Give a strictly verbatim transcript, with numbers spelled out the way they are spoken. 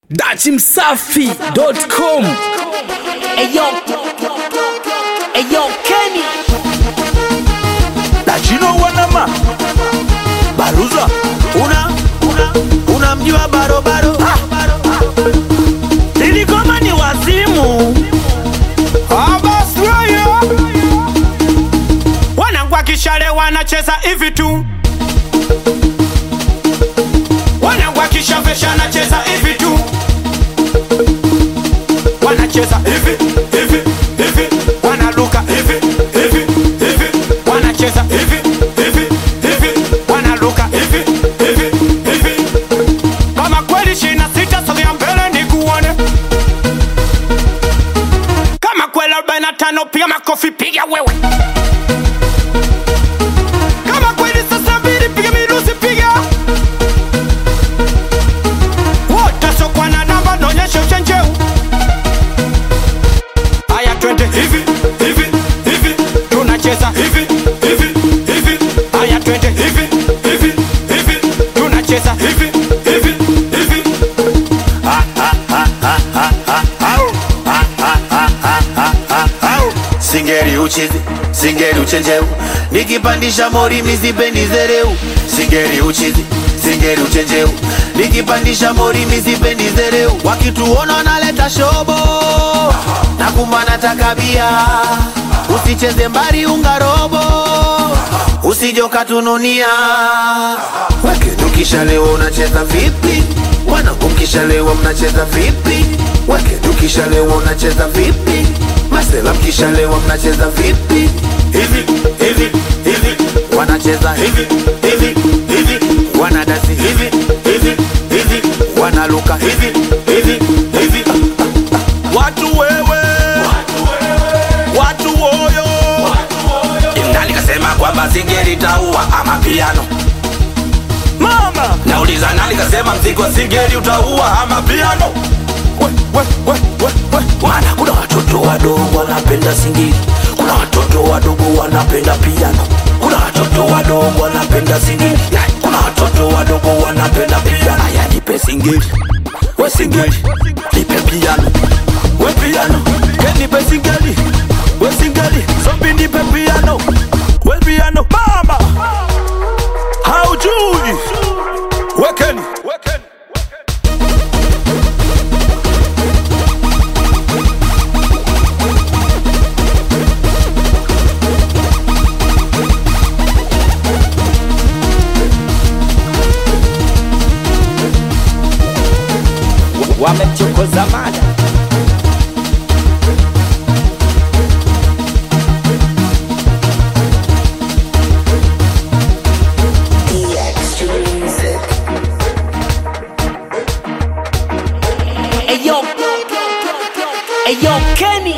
Dachi Msafi dot com. Eyo, Eyo Kenny Dachino wanama Baruza Una, una, unamjua baro baro Nilikoma ni wazimu Abasraya Wanangwa kishale wanacheza hivi tu Wanangwa kishavesha nacheza hivi tu Wanacheza hivi, hivi, hivi Wanaluka hivi, hivi, hivi Wanacheza hivi, hivi, hivi Wanaluka hivi, hivi, hivi Kama kweli shina sita sogea mbele ni kuone Kama kweli arobaini na tano piga makofi piga wewe Kama kweli sasa mbili piga mirusi piga Wote sokwa na namba nonyeshe uchenjeu Twende hivi, hivi, hivi Tunacheza hivi, hivi, hivi Aya twende hivi, hivi, hivi Tunacheza hivi, hivi, hivi Ha, ha, ha, ha, ha, ha, ha Ha, ha, ha, ha, ha, ha, ha Singeri uchizi, singeri uchenjeu Nikipandisha mori mizipendi zereu Singeri uchizi, singeri uchenjeu Nikipandisha mori mizipendi zereu Wakituona naleta shobo Nakumba nataka bia Usicheze mbari ungarobo Usijoka tununia Weke tukisha leo unacheza vipi Wanangu mkisha leo mnacheza vipi Weke tukisha leo unacheza vipi Masela mkisha leo mnacheza vipi Hivi, hivi, hivi Wanacheza hivi, hivi, hivi Wanadasi hivi, hivi, hivi Wanaluka hivi, hivi, hivi Watu wewe Watu woyo Nani kasema kwamba singeli utaua ama piano Mama Nauliza nani kasema mziki wa singeli utaua ama piano We, we, we, we, we Mana kuna watoto wadogo wanapenda singeli Kuna watoto wadogo wanapenda piano Kuna watoto wadogo wanapenda singeli Kuna watoto wadogo wanapenda piano Aya nipe singeli We singeli Nipe piano We piano Kenny pe singeli We singeli Sombi nipe piano We piano Mama Haujui We Kenny We Kenny Wamechokoza mada Eyo, Eyo Kenny